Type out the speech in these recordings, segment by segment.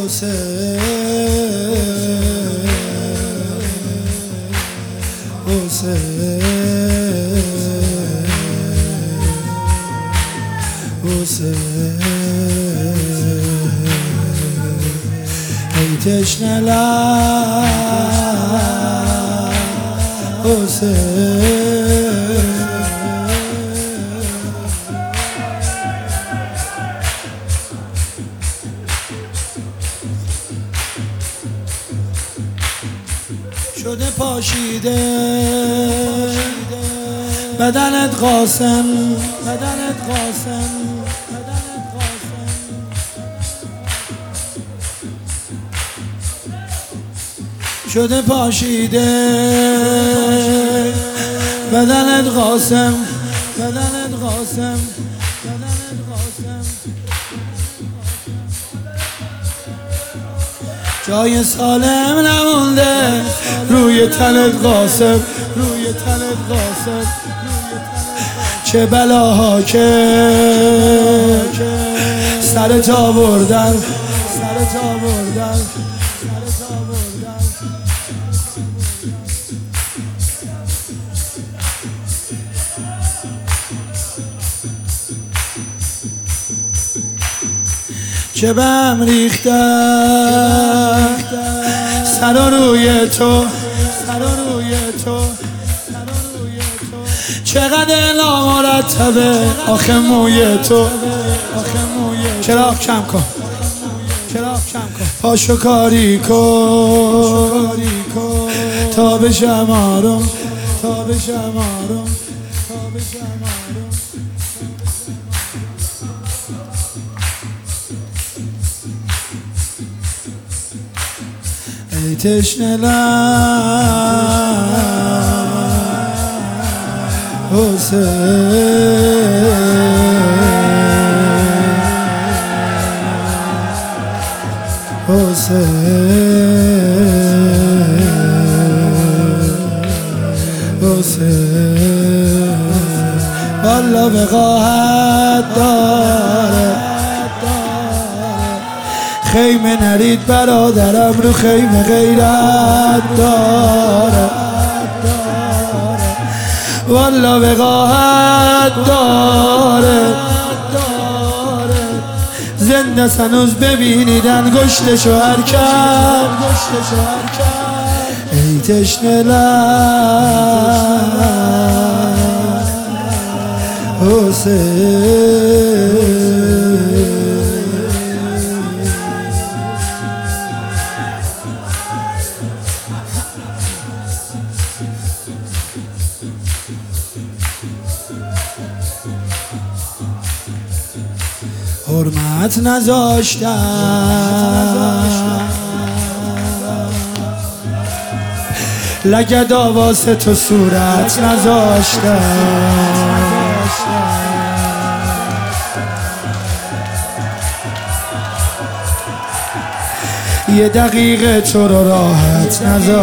حسین حسین حسین ای تشنه لب حسین شده پاشیده بدنت قاسم بدنت قاسم شده پاشیده بدنت قاسم بدنت قاسم بدنت قاسم جای سالم نمونده روی تنت قاسم روی تنت قاسم چه بلاها که سرت آوردن سرت آوردن سرت آوردن چه بهم ریختن سر و روی تو سر و روی تو چقدر نامرتبه آخه موی تو چراغ کم کن چراغ کم کن پاشو کاری کن تا بشم آروم تا بشم آروم تا بشم آروم ای تشنه لب حسین حسین حسین والا وقاحت داره خیمه نرید برادرم رو خیمه غیرت داره والا وقاحت داره زنده سنوز ببینیدن گشتشو هر کرد ای تشنه لب حسین حرمت نذاشتم لگد واسه تو صورت نذاشتم یه دقیقه تو رو راحت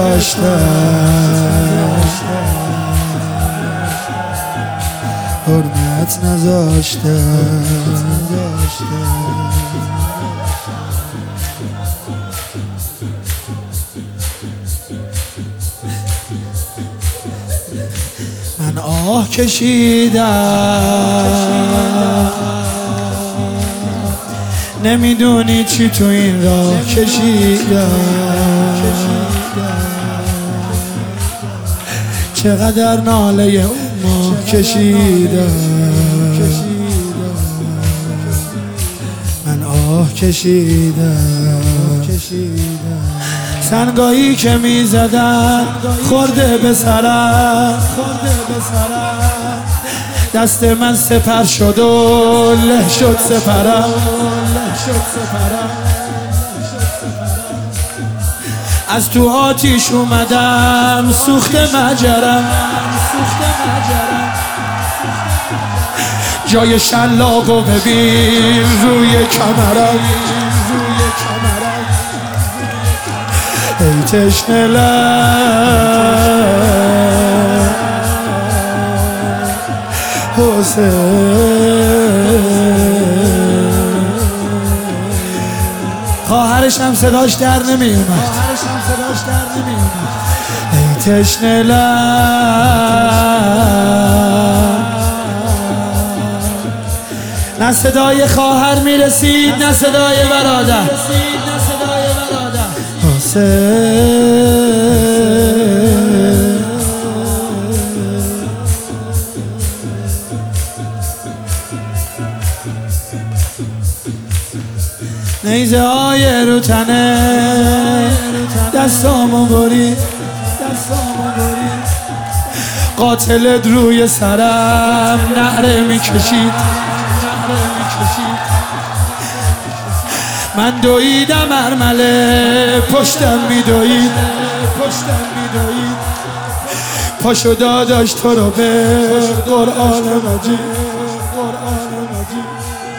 نذاشتم حرمت نذاشتم من آه کشیدم نمیدونی چی تو این راه کشیدم چقدر ناله اون ماه کشیدم من آه کشیدم سنگایی که میزدن خورده به سرم دست من سپر شد و له شد سپرم از تو آتیش اومدم سوخت مجرم جای شلاقو ببین روی کمرم ای تشنه لب حسین خواهرش هم صداش در نمی اومد. ای تشنه لب، نه صدای خواهر میرسید نه صدای برادر. نیزه های رو تنه دستامو برید، قاتلت روی سرم نعره میکشید. من دویدم ارمله پشتم میدوید. پاشو داداش تو رو به قرآن مجید.